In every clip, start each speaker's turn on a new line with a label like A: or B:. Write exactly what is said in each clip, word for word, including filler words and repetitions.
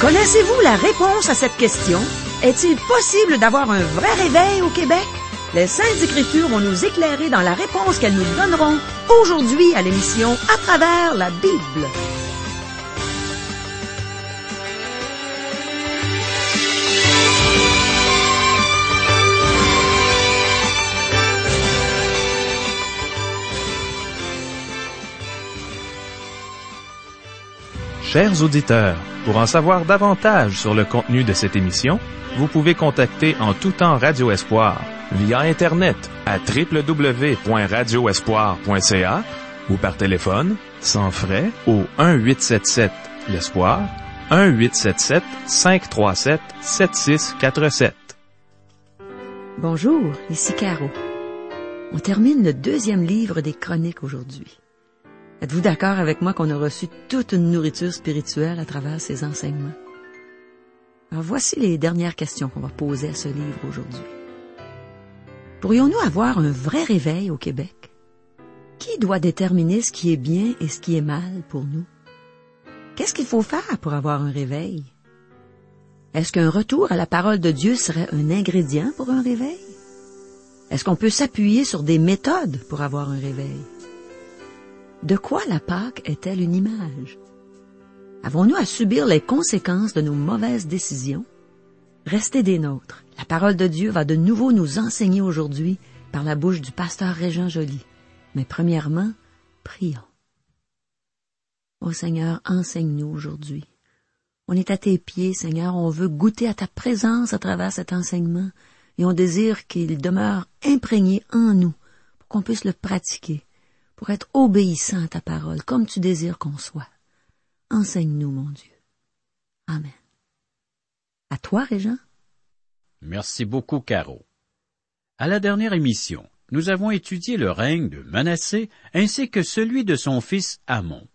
A: Connaissez-vous la réponse à cette question? Est-il possible d'avoir un vrai réveil au Québec? Les Saintes Écritures vont nous éclairer dans la réponse qu'elles nous donneront aujourd'hui à l'émission À travers la Bible.
B: Chers auditeurs, pour en savoir davantage sur le contenu de cette émission, vous pouvez contacter en tout temps Radio Espoir via Internet à w w w point radio espoir point c a ou par téléphone, sans frais, au un huit sept sept l'Espoir, un huit sept sept cinq trois sept sept six quatre sept.
A: Bonjour, ici Caro. On termine le deuxième livre des Chroniques aujourd'hui. Êtes-vous d'accord avec moi qu'on a reçu toute une nourriture spirituelle à travers ces enseignements? Alors voici les dernières questions qu'on va poser à ce livre aujourd'hui. Pourrions-nous avoir un vrai réveil au Québec? Qui doit déterminer ce qui est bien et ce qui est mal pour nous? Qu'est-ce qu'il faut faire pour avoir un réveil? Est-ce qu'un retour à la parole de Dieu serait un ingrédient pour un réveil? Est-ce qu'on peut s'appuyer sur des méthodes pour avoir un réveil? De quoi la Pâque est-elle une image? Avons-nous à subir les conséquences de nos mauvaises décisions? Restez des nôtres. La parole de Dieu va de nouveau nous enseigner aujourd'hui par la bouche du pasteur Régent Joly. Mais premièrement, prions. Ô Seigneur, enseigne-nous aujourd'hui. On est à tes pieds, Seigneur, on veut goûter à ta présence à travers cet enseignement et on désire qu'il demeure imprégné en nous pour qu'on puisse le pratiquer, pour être obéissant à ta parole, comme tu désires qu'on soit. Enseigne-nous, mon Dieu. Amen. À toi, Régent.
C: Merci beaucoup, Caro. À la dernière émission, nous avons étudié le règne de Manassé ainsi que celui de son fils Amon.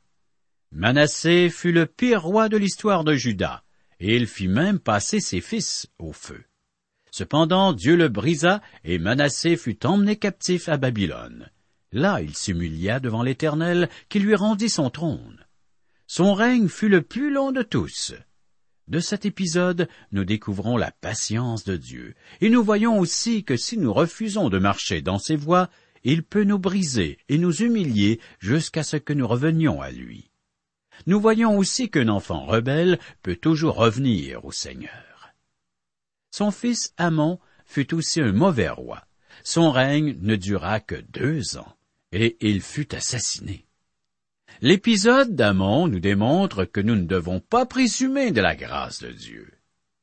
C: Manassé fut le pire roi de l'histoire de Juda, et il fit même passer ses fils au feu. Cependant, Dieu le brisa, et Manassé fut emmené captif à Babylone. Là, il s'humilia devant l'Éternel, qui lui rendit son trône. Son règne fut le plus long de tous. De cet épisode, nous découvrons la patience de Dieu, et nous voyons aussi que si nous refusons de marcher dans ses voies, il peut nous briser et nous humilier jusqu'à ce que nous revenions à lui. Nous voyons aussi qu'un enfant rebelle peut toujours revenir au Seigneur. Son fils Amon fut aussi un mauvais roi. Son règne ne dura que deux ans. Et il fut assassiné. L'épisode d'Amon nous démontre que nous ne devons pas présumer de la grâce de Dieu.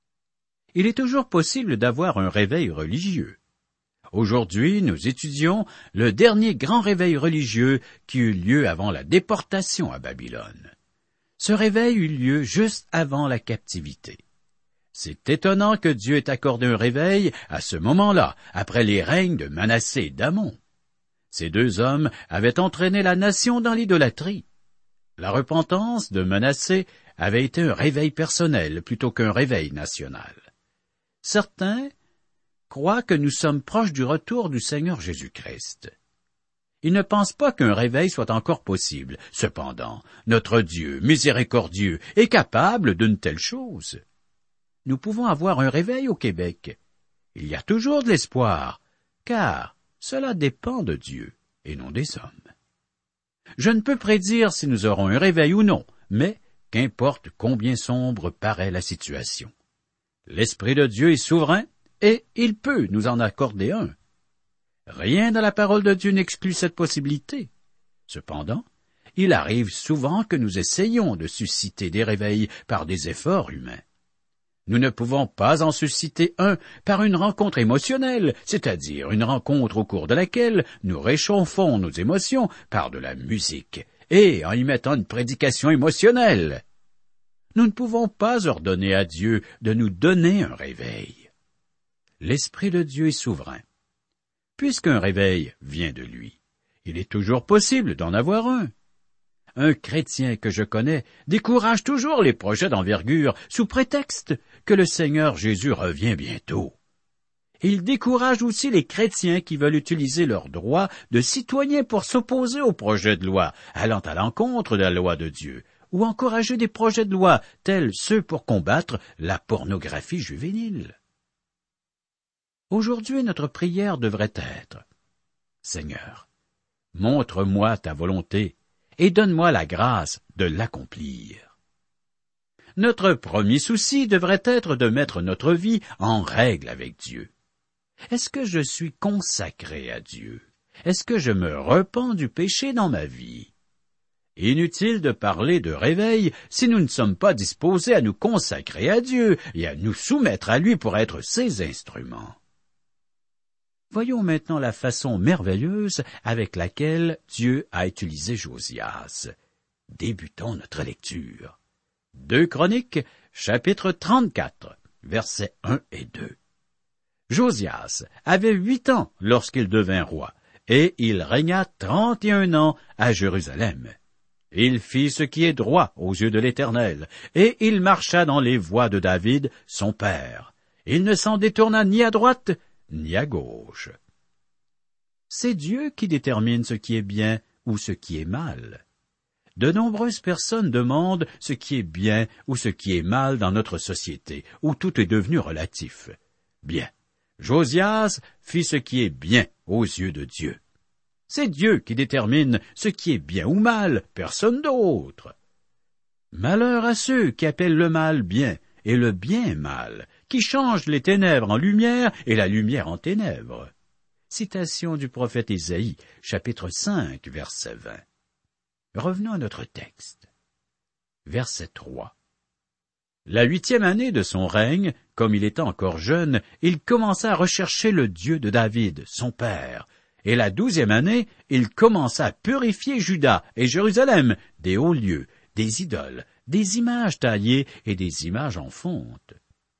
C: Il est toujours possible d'avoir un réveil religieux. Aujourd'hui, nous étudions le dernier grand réveil religieux qui eut lieu avant la déportation à Babylone. Ce réveil eut lieu juste avant la captivité. C'est étonnant que Dieu ait accordé un réveil à ce moment-là, après les règnes de Manassé et d'Amon. Ces deux hommes avaient entraîné la nation dans l'idolâtrie. La repentance de Manassé avait été un réveil personnel plutôt qu'un réveil national. Certains croient que nous sommes proches du retour du Seigneur Jésus-Christ. Ils ne pensent pas qu'un réveil soit encore possible. Cependant, notre Dieu, miséricordieux, est capable d'une telle chose. Nous pouvons avoir un réveil au Québec. Il y a toujours de l'espoir, car cela dépend de Dieu et non des hommes. Je ne peux prédire si nous aurons un réveil ou non, mais qu'importe combien sombre paraît la situation. L'Esprit de Dieu est souverain et il peut nous en accorder un. Rien dans la parole de Dieu n'exclut cette possibilité. Cependant, il arrive souvent que nous essayions de susciter des réveils par des efforts humains. Nous ne pouvons pas en susciter un par une rencontre émotionnelle, c'est-à-dire une rencontre au cours de laquelle nous réchauffons nos émotions par de la musique et en y mettant une prédication émotionnelle. Nous ne pouvons pas ordonner à Dieu de nous donner un réveil. L'Esprit de Dieu est souverain. Puisqu'un réveil vient de lui, il est toujours possible d'en avoir un. Un chrétien que je connais décourage toujours les projets d'envergure sous prétexte que le Seigneur Jésus revient bientôt. Il décourage aussi les chrétiens qui veulent utiliser leurs droits de citoyens pour s'opposer au projet de loi, allant à l'encontre de la loi de Dieu, ou encourager des projets de loi tels ceux pour combattre la pornographie juvénile. Aujourd'hui, notre prière devrait être « Seigneur, montre-moi ta volonté et donne-moi la grâce de l'accomplir. » Notre premier souci devrait être de mettre notre vie en règle avec Dieu. Est-ce que je suis consacré à Dieu? Est-ce que je me repens du péché dans ma vie? Inutile de parler de réveil si nous ne sommes pas disposés à nous consacrer à Dieu et à nous soumettre à lui pour être ses instruments. Voyons maintenant la façon merveilleuse avec laquelle Dieu a utilisé Josias. Débutons notre lecture. Deux Chroniques, chapitre trente-quatre, versets un et deux. Josias avait huit ans lorsqu'il devint roi, et il régna trente et un ans à Jérusalem. Il fit ce qui est droit aux yeux de l'Éternel, et il marcha dans les voies de David, son père. Il ne s'en détourna ni à droite, ni à gauche. C'est Dieu qui détermine ce qui est bien ou ce qui est mal. De nombreuses personnes demandent ce qui est bien ou ce qui est mal dans notre société, où tout est devenu relatif. Bien, Josias fit ce qui est bien aux yeux de Dieu. C'est Dieu qui détermine ce qui est bien ou mal, personne d'autre. Malheur à ceux qui appellent le mal bien et le bien mal, qui changent les ténèbres en lumière et la lumière en ténèbres. Citation du prophète Ésaïe, chapitre cinq, verset vingt. Revenons à notre texte. Verset trois. La huitième année de son règne, comme il était encore jeune, il commença à rechercher le Dieu de David, son père. Et la douzième année, il commença à purifier Juda et Jérusalem des hauts lieux, des idoles, des images taillées et des images en fonte.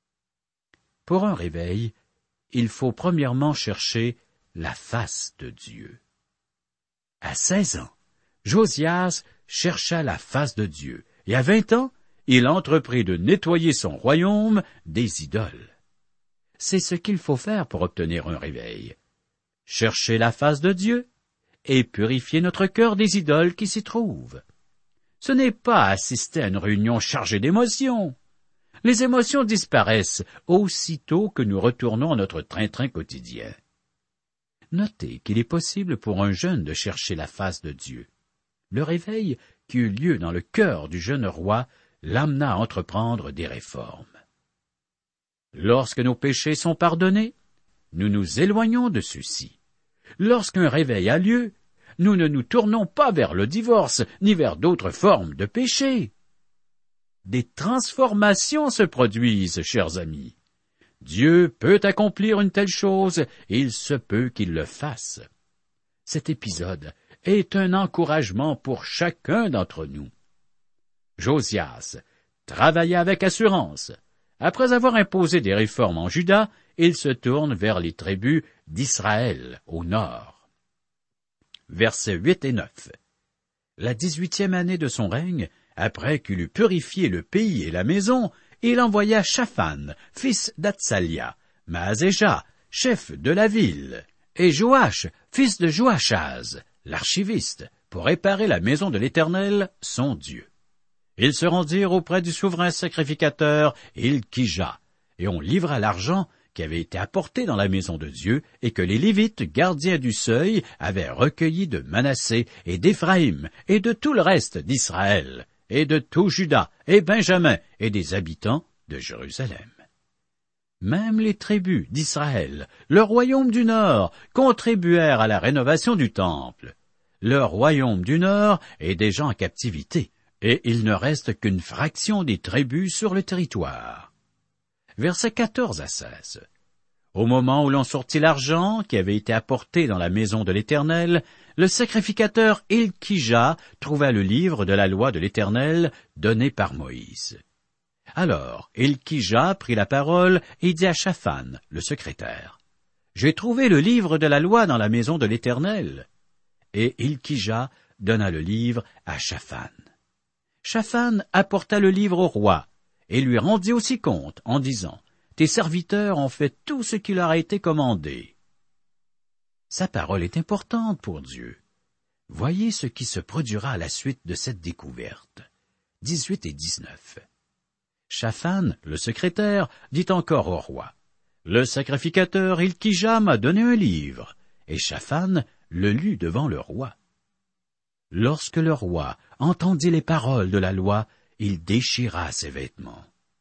C: Pour un réveil, il faut premièrement chercher la face de Dieu. À seize ans, Josias chercha la face de Dieu, et à vingt ans, il entreprit de nettoyer son royaume des idoles. C'est ce qu'il faut faire pour obtenir un réveil. Chercher la face de Dieu et purifier notre cœur des idoles qui s'y trouvent. Ce n'est pas assister à une réunion chargée d'émotions. Les émotions disparaissent aussitôt que nous retournons à notre train-train quotidien. Notez qu'il est possible pour un jeune de chercher la face de Dieu. Le réveil qui eut lieu dans le cœur du jeune roi l'amena à entreprendre des réformes. Lorsque nos péchés sont pardonnés, nous nous éloignons de ceux-ci. Lorsqu'un réveil a lieu, nous ne nous tournons pas vers le divorce, ni vers d'autres formes de péché. Des transformations se produisent, chers amis. Dieu peut accomplir une telle chose, et il se peut qu'il le fasse. Cet épisode est un encouragement pour chacun d'entre nous. Josias travailla avec assurance. Après avoir imposé des réformes en Juda, il se tourne vers les tribus d'Israël au nord. Versets huit et neuf. La dix-huitième année de son règne, après qu'il eut purifié le pays et la maison, il envoya Shaphan, fils d'Atsalia, Maazéja, chef de la ville, et Joach, fils de Joachaz, l'archiviste, pour réparer la maison de l'Éternel, son Dieu. Ils se rendirent auprès du souverain sacrificateur Hilkija, et on livra l'argent qui avait été apporté dans la maison de Dieu et que les Lévites, gardiens du seuil, avaient recueilli de Manassé et d'Éphraïm et de tout le reste d'Israël, et de tout Juda et Benjamin et des habitants de Jérusalem. Même les tribus d'Israël, le royaume du Nord, contribuèrent à la rénovation du temple. Le royaume du Nord est déjà en captivité, et il ne reste qu'une fraction des tribus sur le territoire. Versets quatorze à seize. Au moment où l'on sortit l'argent qui avait été apporté dans la maison de l'Éternel, le sacrificateur Hilkija trouva le livre de la loi de l'Éternel donné par Moïse. Alors Hilkija prit la parole et dit à Shaphan, le secrétaire, « J'ai trouvé le livre de la loi dans la maison de l'Éternel. » Et Hilkija donna le livre à Shaphan. Shaphan apporta le livre au roi et lui rendit aussi compte en disant, « Tes serviteurs ont fait tout ce qui leur a été commandé. » Sa parole est importante pour Dieu. Voyez ce qui se produira à la suite de cette découverte. dix-huit et dix-neuf. Shaphan, le secrétaire, dit encore au roi, « Le sacrificateur Hilkija m'a donné un livre. » Et Shaphan le lut devant le roi. Lorsque le roi entendit les paroles de la loi, il déchira ses vêtements.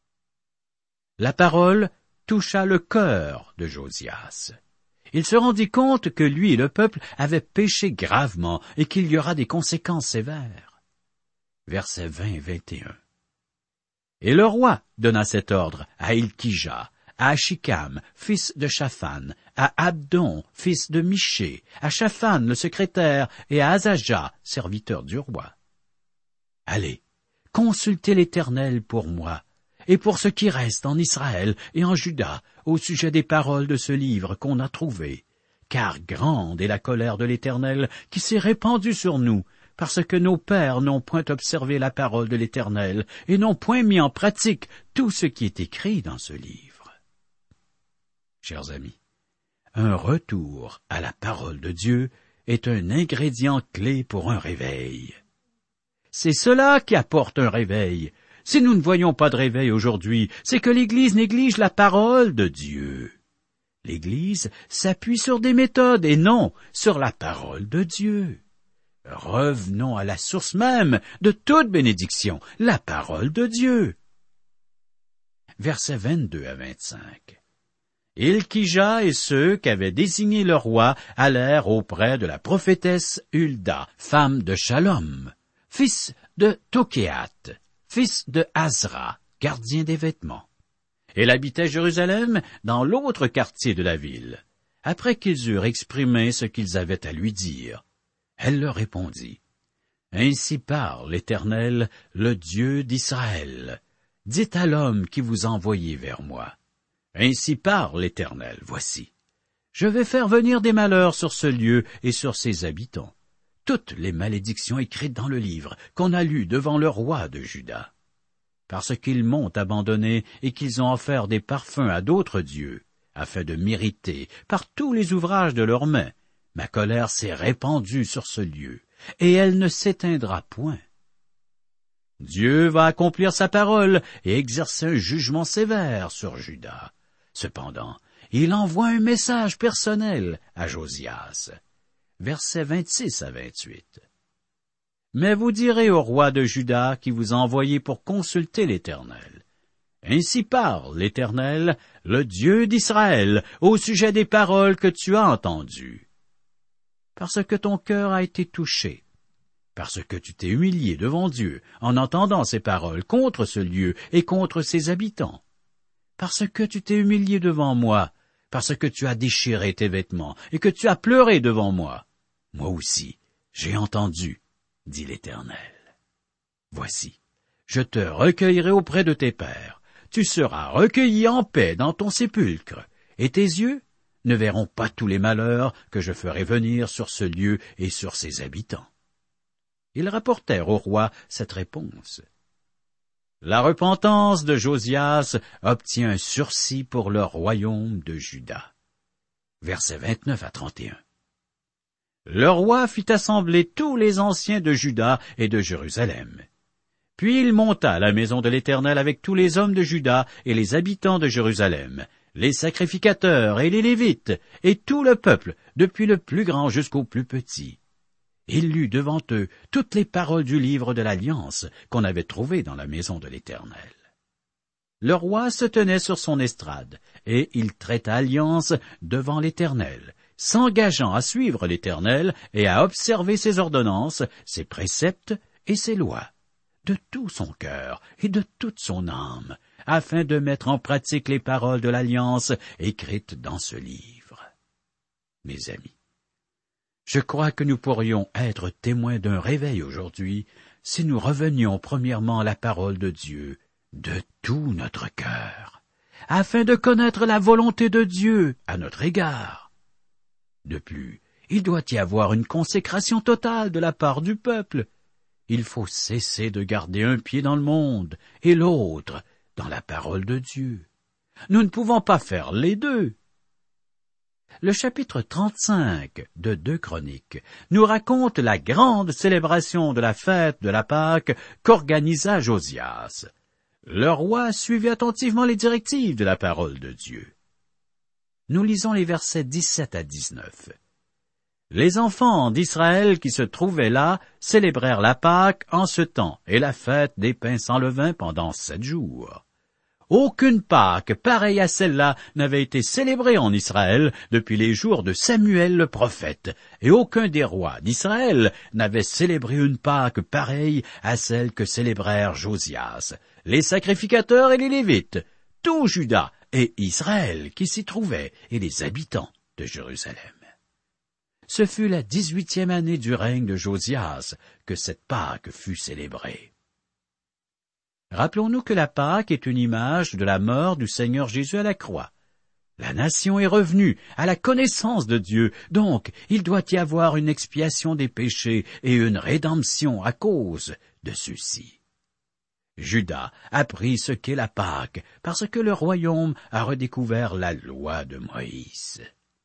C: La parole toucha le cœur de Josias. Il se rendit compte que lui et le peuple avaient péché gravement et qu'il y aura des conséquences sévères. Versets vingt et vingt et un. Et le roi donna cet ordre à Hilkija, à Achikam, fils de Shaphan, à Abdon, fils de Miché, à Shaphan, le secrétaire, et à Azaja, serviteur du roi. Allez, consultez l'Éternel pour moi, et pour ce qui reste en Israël et en Juda, au sujet des paroles de ce livre qu'on a trouvé, car grande est la colère de l'Éternel qui s'est répandue sur nous, parce que nos pères n'ont point observé la parole de l'Éternel et n'ont point mis en pratique tout ce qui est écrit dans ce livre. Chers amis, un retour à la parole de Dieu est un ingrédient clé pour un réveil. C'est cela qui apporte un réveil. Si nous ne voyons pas de réveil aujourd'hui, c'est que l'Église néglige la parole de Dieu. L'Église s'appuie sur des méthodes et non sur la parole de Dieu. Revenons à la source même de toute bénédiction, la parole de Dieu. Versets vingt-deux à vingt-cinq. Hilkija et ceux qu'avait désigné le roi allèrent auprès de la prophétesse Hulda, femme de Shalom, fils de Tokéat, fils de Azra, gardien des vêtements. Elle habitait Jérusalem, dans l'autre quartier de la ville. Après qu'ils eurent exprimé ce qu'ils avaient à lui dire, elle leur répondit, « Ainsi parle l'Éternel, le Dieu d'Israël. Dites à l'homme qui vous envoyez vers moi. Ainsi parle l'Éternel, voici. Je vais faire venir des malheurs sur ce lieu et sur ses habitants. Toutes les malédictions écrites dans le livre qu'on a lu devant le roi de Juda. Parce qu'ils m'ont abandonné et qu'ils ont offert des parfums à d'autres dieux, afin de m'irriter par tous les ouvrages de leurs mains, ma colère s'est répandue sur ce lieu, et elle ne s'éteindra point. Dieu va accomplir sa parole et exercer un jugement sévère sur Juda. Cependant, il envoie un message personnel à Josias. Versets vingt-six à vingt-huit. Mais vous direz au roi de Juda qui vous a envoyé pour consulter l'Éternel. Ainsi parle l'Éternel, le Dieu d'Israël, au sujet des paroles que tu as entendues. Parce que ton cœur a été touché, parce que tu t'es humilié devant Dieu en entendant ces paroles contre ce lieu et contre ses habitants, parce que tu t'es humilié devant moi, parce que tu as déchiré tes vêtements et que tu as pleuré devant moi. Moi aussi, j'ai entendu, dit l'Éternel. Voici, je te recueillerai auprès de tes pères. Tu seras recueilli en paix dans ton sépulcre, et tes yeux ne verront pas tous les malheurs que je ferai venir sur ce lieu et sur ses habitants. Ils rapportèrent au roi cette réponse. La repentance de Josias obtient un sursis pour le royaume de Juda. Versets vingt-neuf à trente et un. Le roi fit assembler tous les anciens de Juda et de Jérusalem. Puis il monta à la maison de l'Éternel avec tous les hommes de Juda et les habitants de Jérusalem, les sacrificateurs et les Lévites, et tout le peuple, depuis le plus grand jusqu'au plus petit. Il lut devant eux toutes les paroles du livre de l'Alliance qu'on avait trouvé dans la maison de l'Éternel. Le roi se tenait sur son estrade, et il traita alliance devant l'Éternel, s'engageant à suivre l'Éternel et à observer ses ordonnances, ses préceptes et ses lois, de tout son cœur et de toute son âme, afin de mettre en pratique les paroles de l'Alliance écrites dans ce livre. Mes amis, je crois que nous pourrions être témoins d'un réveil aujourd'hui si nous revenions premièrement à la parole de Dieu de tout notre cœur, afin de connaître la volonté de Dieu à notre égard. De plus, il doit y avoir une consécration totale de la part du peuple. Il faut cesser de garder un pied dans le monde et l'autre dans la parole de Dieu. Nous ne pouvons pas faire les deux. le chapitre trente-cinq de deux Chroniques nous raconte la grande célébration de la fête de la Pâque qu'organisa Josias. Le roi suivit attentivement les directives de la parole de Dieu. Nous lisons les versets dix-sept à dix-neuf. Les enfants d'Israël qui se trouvaient là célébrèrent la Pâque en ce temps et la fête des pains sans levain pendant sept jours. Aucune Pâque pareille à celle-là n'avait été célébrée en Israël depuis les jours de Samuel le prophète, et aucun des rois d'Israël n'avait célébré une Pâque pareille à celle que célébrèrent Josias, les sacrificateurs et les Lévites, tout Juda et Israël qui s'y trouvaient, et les habitants de Jérusalem. Ce fut la dix-huitième année du règne de Josias que cette Pâque fut célébrée. Rappelons-nous que la Pâque est une image de la mort du Seigneur Jésus à la croix. La nation est revenue à la connaissance de Dieu, donc il doit y avoir une expiation des péchés et une rédemption à cause de ceux-ci. Juda apprit ce qu'est la Pâque parce que le royaume a redécouvert la loi de Moïse.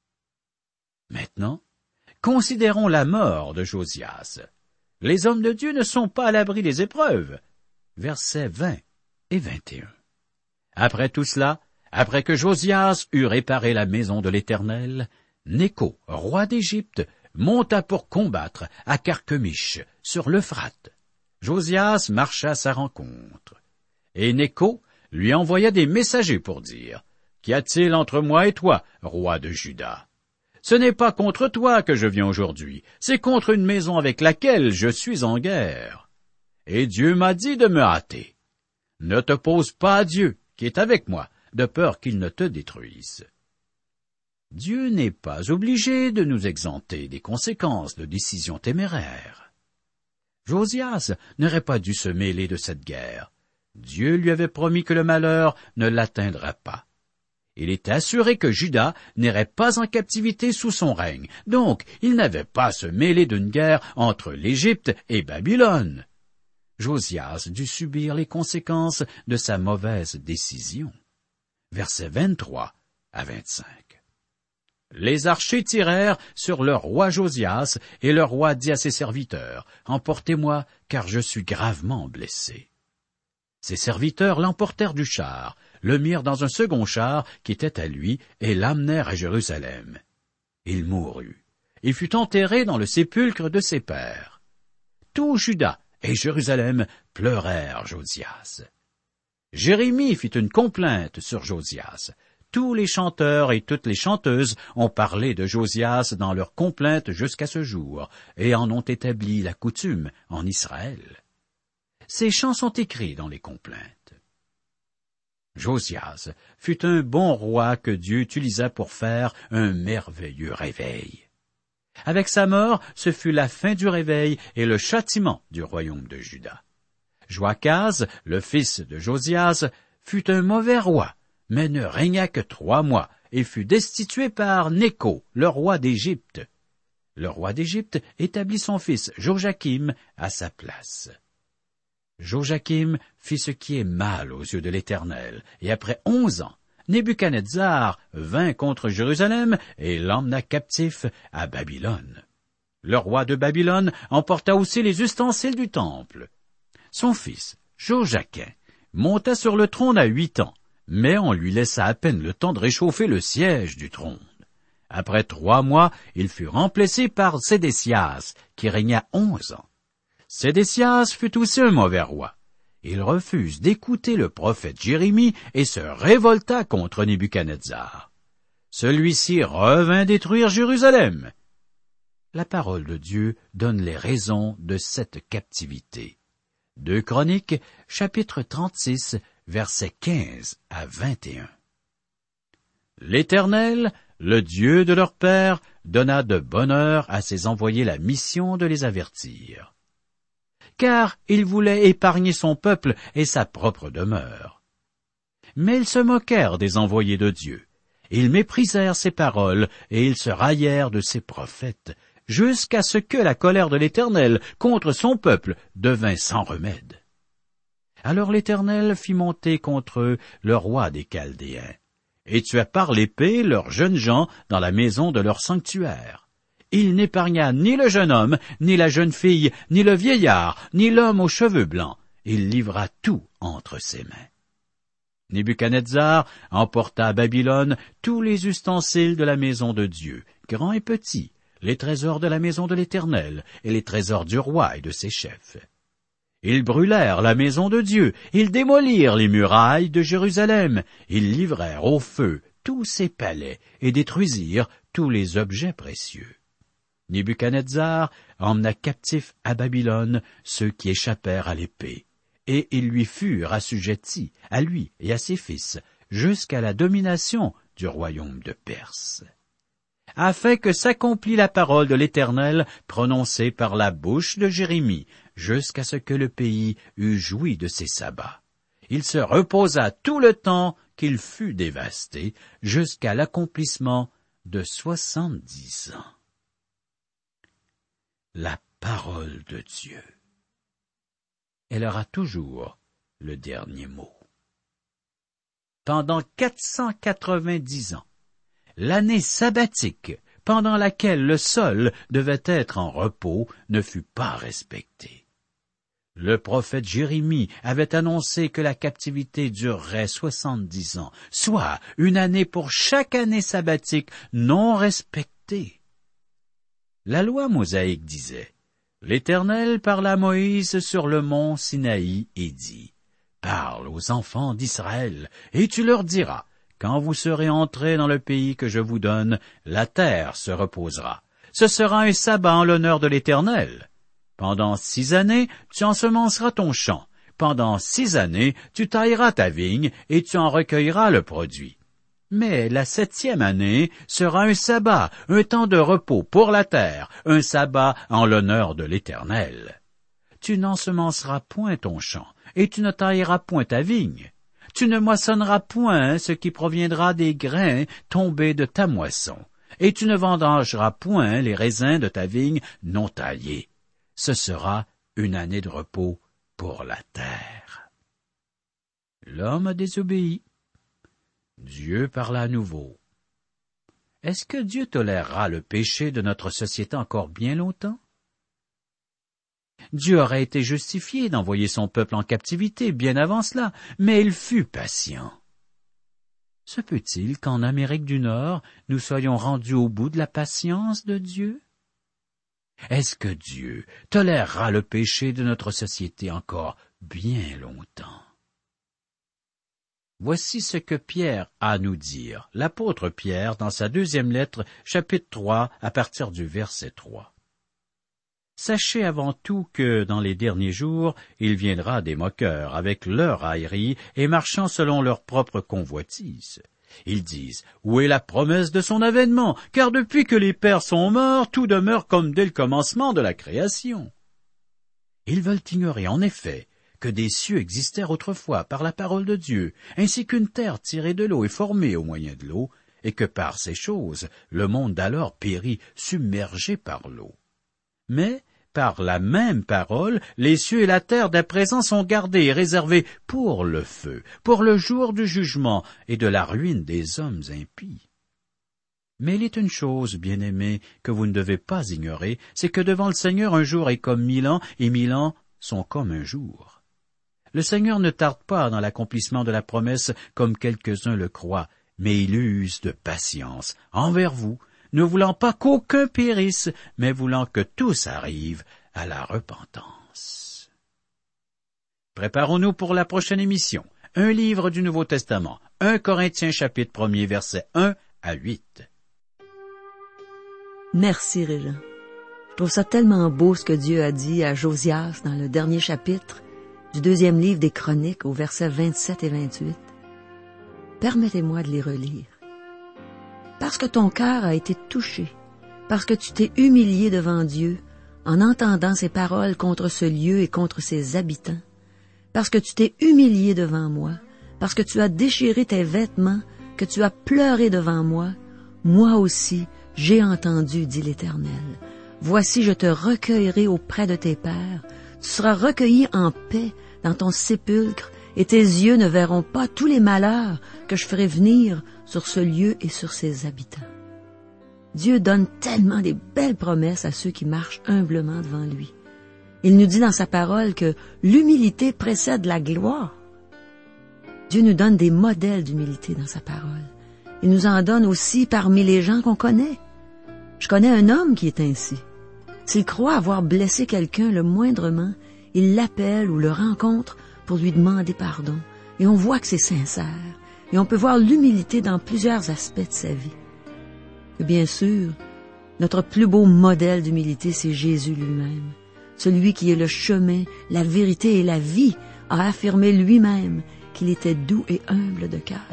C: Maintenant, considérons la mort de Josias. Les hommes de Dieu ne sont pas à l'abri des épreuves. Versets vingt et vingt et un. Après tout cela, après que Josias eut réparé la maison de l'Éternel, Néco, roi d'Égypte, monta pour combattre à Carchemish, sur l'Euphrate. Josias marcha à sa rencontre. Et Néco lui envoya des messagers pour dire, « Qu'y a-t-il entre moi et toi, roi de Juda? Ce n'est pas contre toi que je viens aujourd'hui, c'est contre une maison avec laquelle je suis en guerre. Et Dieu m'a dit de me hâter. Ne t'oppose pas à Dieu, qui est avec moi, de peur qu'il ne te détruise. » Dieu n'est pas obligé de nous exempter des conséquences de décisions téméraires. Josias n'aurait pas dû se mêler de cette guerre. Dieu lui avait promis que le malheur ne l'atteindrait pas. Il était assuré que Juda n'irait pas en captivité sous son règne, donc il n'avait pas à se mêler d'une guerre entre l'Égypte et Babylone. Josias dut subir les conséquences de sa mauvaise décision. Versets vingt-trois à vingt-cinq. Les archers tirèrent sur le roi Josias, et le roi dit à ses serviteurs, « Emportez-moi, car je suis gravement blessé. » Ses serviteurs l'emportèrent du char, le mirent dans un second char qui était à lui, et l'amenèrent à Jérusalem. Il mourut, et fut enterré dans le sépulcre de ses pères. Tout Juda et Jérusalem pleurèrent Josias. Jérémie fit une complainte sur Josias. Tous les chanteurs et toutes les chanteuses ont parlé de Josias dans leurs complaintes jusqu'à ce jour, et en ont établi la coutume en Israël. Ces chants sont écrits dans les complaintes. Josias fut un bon roi que Dieu utilisa pour faire un merveilleux réveil. Avec sa mort, ce fut la fin du réveil et le châtiment du royaume de Juda. Joachaz, le fils de Josias, fut un mauvais roi, mais ne régna que trois mois, et fut destitué par Néco, le roi d'Égypte. Le roi d'Égypte établit son fils Joachim à sa place. Joachim fit ce qui est mal aux yeux de l'Éternel, et après onze ans, Nebuchadnezzar vint contre Jérusalem et l'emmena captif à Babylone. Le roi de Babylone emporta aussi les ustensiles du temple. Son fils, Joachim, monta sur le trône à huit ans, mais on lui laissa à peine le temps de réchauffer le siège du trône. Après trois mois, il fut remplacé par Sédécias, qui régna onze ans. Sédécias fut aussi un mauvais roi. Il refuse d'écouter le prophète Jérémie et se révolta contre Nebuchadnezzar. Celui-ci revint détruire Jérusalem. La parole de Dieu donne les raisons de cette captivité. deux Chroniques, chapitre trente-six, versets quinze à vingt et un. L'Éternel, le Dieu de leur père, donna de bonne heure à ses envoyés la mission de les avertir. Car il voulait épargner son peuple et sa propre demeure. Mais ils se moquèrent des envoyés de Dieu. Ils méprisèrent ses paroles et ils se raillèrent de ses prophètes, jusqu'à ce que la colère de l'Éternel contre son peuple devint sans remède. Alors l'Éternel fit monter contre eux le roi des Chaldéens, et tua par l'épée leurs jeunes gens dans la maison de leur sanctuaire. Il n'épargna ni le jeune homme, ni la jeune fille, ni le vieillard, ni l'homme aux cheveux blancs. Il livra tout entre ses mains. Nebuchadnezzar emporta à Babylone tous les ustensiles de la maison de Dieu, grands et petits, les trésors de la maison de l'Éternel et les trésors du roi et de ses chefs. Ils brûlèrent la maison de Dieu, ils démolirent les murailles de Jérusalem, ils livrèrent au feu tous ses palais et détruisirent tous les objets précieux. Nebuchadnezzar emmena captifs à Babylone ceux qui échappèrent à l'épée, et ils lui furent assujettis, à lui et à ses fils, jusqu'à la domination du royaume de Perse. Afin que s'accomplît la parole de l'Éternel prononcée par la bouche de Jérémie, jusqu'à ce que le pays eût joui de ses sabbats. Il se reposa tout le temps qu'il fut dévasté, jusqu'à l'accomplissement de soixante-dix ans. La parole de Dieu. Elle aura toujours le dernier mot. Pendant quatre cent quatre-vingt-dix ans, l'année sabbatique, pendant laquelle le sol devait être en repos, ne fut pas respectée. Le prophète Jérémie avait annoncé que la captivité durerait soixante-dix ans, soit une année pour chaque année sabbatique non respectée. La loi mosaïque disait, « L'Éternel parla à Moïse sur le mont Sinaï et dit, « Parle aux enfants d'Israël, et tu leur diras, « Quand vous serez entrés dans le pays que je vous donne, la terre se reposera. Ce sera un sabbat en l'honneur de l'Éternel. Pendant six années, tu ensemenceras ton champ. Pendant six années, tu tailleras ta vigne et tu en recueilleras le produit. Mais la septième année sera un sabbat, un temps de repos pour la terre, un sabbat en l'honneur de l'Éternel. Tu n'ensemenceras point ton champ, et tu ne tailleras point ta vigne. Tu ne moissonneras point ce qui proviendra des grains tombés de ta moisson, et tu ne vendangeras point les raisins de ta vigne non taillés. Ce sera une année de repos pour la terre. » L'homme a désobéi. Dieu parla à nouveau. Est-ce que Dieu tolérera le péché de notre société encore bien longtemps? Dieu aurait été justifié d'envoyer son peuple en captivité bien avant cela, mais il fut patient. Se peut-il qu'en Amérique du Nord, nous soyons rendus au bout de la patience de Dieu? Est-ce que Dieu tolérera le péché de notre société encore bien longtemps? Voici ce que Pierre a à nous dire, l'apôtre Pierre, dans sa deuxième lettre, chapitre trois, à partir du verset trois. Sachez avant tout que, dans les derniers jours, il viendra des moqueurs, avec leur raillerie, et marchant selon leur propre convoitise. Ils disent, « Où est la promesse de son avènement? Car depuis que les pères sont morts, tout demeure comme dès le commencement de la création. » Ils veulent ignorer, en effet, que des cieux existèrent autrefois par la parole de Dieu, ainsi qu'une terre tirée de l'eau et formée au moyen de l'eau, et que par ces choses, le monde d'alors périt, submergé par l'eau. Mais, par la même parole, les cieux et la terre d'à présent sont gardés et réservés pour le feu, pour le jour du jugement et de la ruine des hommes impies. Mais il est une chose, bien-aimés, que vous ne devez pas ignorer, c'est que devant le Seigneur un jour est comme mille ans, et mille ans sont comme un jour. Le Seigneur ne tarde pas dans l'accomplissement de la promesse, comme quelques-uns le croient, mais il use de patience envers vous, ne voulant pas qu'aucun périsse, mais voulant que tous arrivent à la repentance. Préparons-nous pour la prochaine émission. Un livre du Nouveau Testament, un Corinthiens chapitre premier, versets un à huit.
A: Merci, Régent. Je trouve ça tellement beau ce que Dieu a dit à Josias dans le dernier chapitre du deuxième livre des Chroniques, au versets vingt-sept et vingt-huit. Permettez-moi de les relire. Parce que ton cœur a été touché, parce que tu t'es humilié devant Dieu, en entendant ses paroles contre ce lieu et contre ses habitants, parce que tu t'es humilié devant moi, parce que tu as déchiré tes vêtements, que tu as pleuré devant moi, moi aussi j'ai entendu, dit l'Éternel. Voici, je te recueillerai auprès de tes pères, tu seras recueilli en paix dans ton sépulcre, et tes yeux ne verront pas tous les malheurs que je ferai venir sur ce lieu et sur ses habitants. Dieu donne tellement des belles promesses à ceux qui marchent humblement devant lui. Il nous dit dans sa parole que l'humilité précède la gloire. Dieu nous donne des modèles d'humilité dans sa parole. Il nous en donne aussi parmi les gens qu'on connaît. Je connais un homme qui est ainsi. S'il croit avoir blessé quelqu'un le moindrement, il l'appelle ou le rencontre pour lui demander pardon. Et on voit que c'est sincère. Et on peut voir l'humilité dans plusieurs aspects de sa vie. Et bien sûr, notre plus beau modèle d'humilité, c'est Jésus lui-même. Celui qui est le chemin, la vérité et la vie, a affirmé lui-même qu'il était doux et humble de cœur.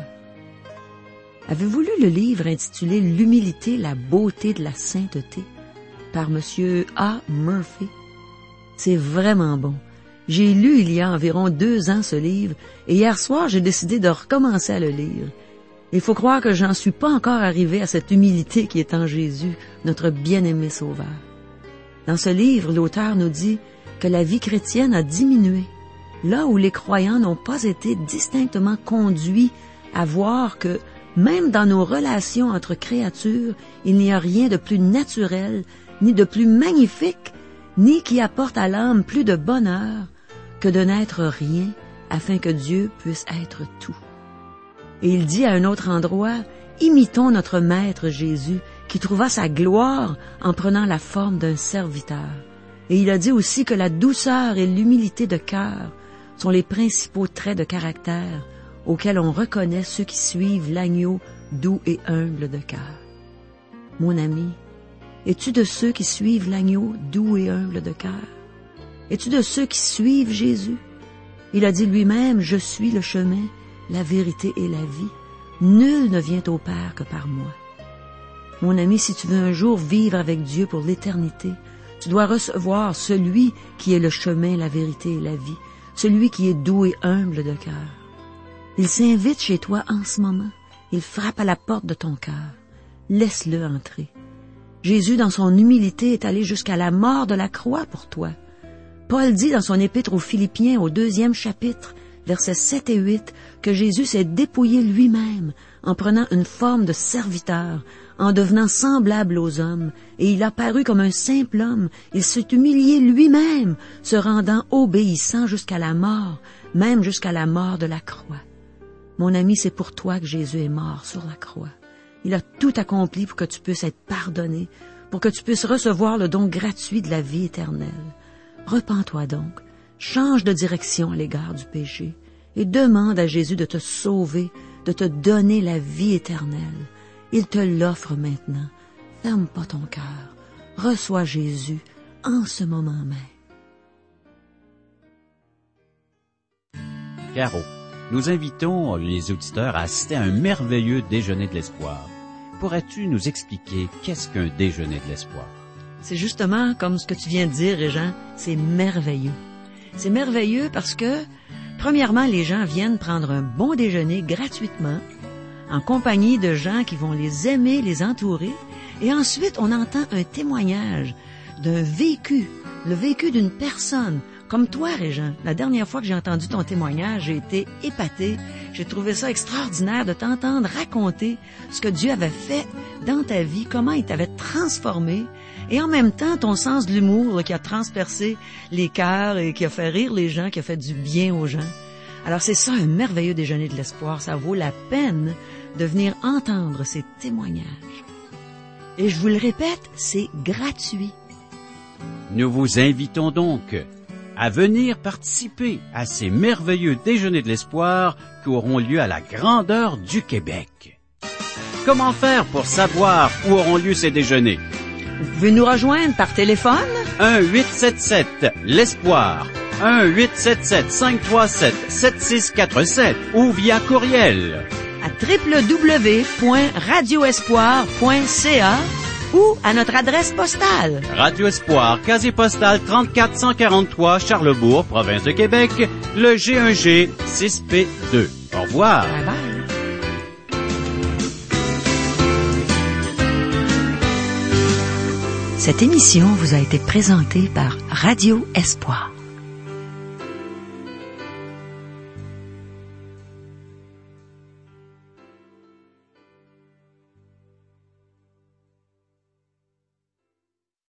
A: Avez-vous lu le livre intitulé « L'humilité, la beauté de la sainteté » par M. A. Murphy? C'est vraiment bon. J'ai lu il y a environ deux ans ce livre et hier soir, j'ai décidé de recommencer à le lire. Il faut croire que j'en suis pas encore arrivé à cette humilité qui est en Jésus, notre bien-aimé Sauveur. Dans ce livre, l'auteur nous dit que la vie chrétienne a diminué, là où les croyants n'ont pas été distinctement conduits à voir que, même dans nos relations entre créatures, il n'y a rien de plus naturel, ni de plus magnifique, ni qui apporte à l'âme plus de bonheur que de n'être rien, afin que Dieu puisse être tout. Et il dit à un autre endroit, « Imitons notre Maître Jésus, qui trouva sa gloire en prenant la forme d'un serviteur. » Et il a dit aussi que la douceur et l'humilité de cœur sont les principaux traits de caractère auxquels on reconnaît ceux qui suivent l'agneau doux et humble de cœur. Mon ami, es-tu de ceux qui suivent l'agneau doux et humble de cœur? Es-tu de ceux qui suivent Jésus? Il a dit lui-même, « Je suis le chemin, la vérité et la vie. Nul ne vient au Père que par moi. » Mon ami, si tu veux un jour vivre avec Dieu pour l'éternité, tu dois recevoir celui qui est le chemin, la vérité et la vie, celui qui est doux et humble de cœur. Il s'invite chez toi en ce moment. Il frappe à la porte de ton cœur. Laisse-le entrer. Jésus, dans son humilité, est allé jusqu'à la mort de la croix pour toi. Paul dit dans son épître aux Philippiens, au deuxième chapitre, versets sept et huit, que Jésus s'est dépouillé lui-même en prenant une forme de serviteur, en devenant semblable aux hommes, et il a paru comme un simple homme. Il s'est humilié lui-même, se rendant obéissant jusqu'à la mort, même jusqu'à la mort de la croix. Mon ami, c'est pour toi que Jésus est mort sur la croix. Il a tout accompli pour que tu puisses être pardonné, pour que tu puisses recevoir le don gratuit de la vie éternelle. Repens-toi donc, change de direction à l'égard du péché et demande à Jésus de te sauver, de te donner la vie éternelle. Il te l'offre maintenant. Ferme pas ton cœur. Reçois Jésus en ce moment même.
C: Caro, nous invitons les auditeurs à assister à un merveilleux déjeuner de l'espoir. Pourrais-tu nous expliquer qu'est-ce qu'un déjeuner de l'espoir?
A: C'est justement comme ce que tu viens de dire, Régent, c'est merveilleux. C'est merveilleux parce que, premièrement, les gens viennent prendre un bon déjeuner gratuitement, en compagnie de gens qui vont les aimer, les entourer, et ensuite on entend un témoignage d'un vécu, le vécu d'une personne, comme toi, Régent. La dernière fois que j'ai entendu ton témoignage, j'ai été épatée. J'ai trouvé ça extraordinaire de t'entendre raconter ce que Dieu avait fait dans ta vie, comment il t'avait transformé, et en même temps, ton sens de l'humour là, qui a transpercé les cœurs et qui a fait rire les gens, qui a fait du bien aux gens. Alors c'est ça, un merveilleux déjeuner de l'espoir. Ça vaut la peine de venir entendre ces témoignages. Et je vous le répète, c'est gratuit.
C: Nous vous invitons donc à venir participer à ces merveilleux déjeuners de l'espoir qui auront lieu à la grandeur du Québec. Comment faire pour savoir où auront lieu ces déjeuners?
A: Vous pouvez nous rejoindre par téléphone.
C: un huit sept sept l'espoir, un huit sept sept cinq trois sept sept six quatre sept ou via courriel
A: à w w w point radio espoir point c a ou à notre adresse postale.
C: Radio Espoir, casier postal trente-quatre cent quarante-trois, Charlebourg, province de Québec, le G un G six P deux. Au revoir.
A: Bye bye. Cette émission vous a été présentée par Radio Espoir.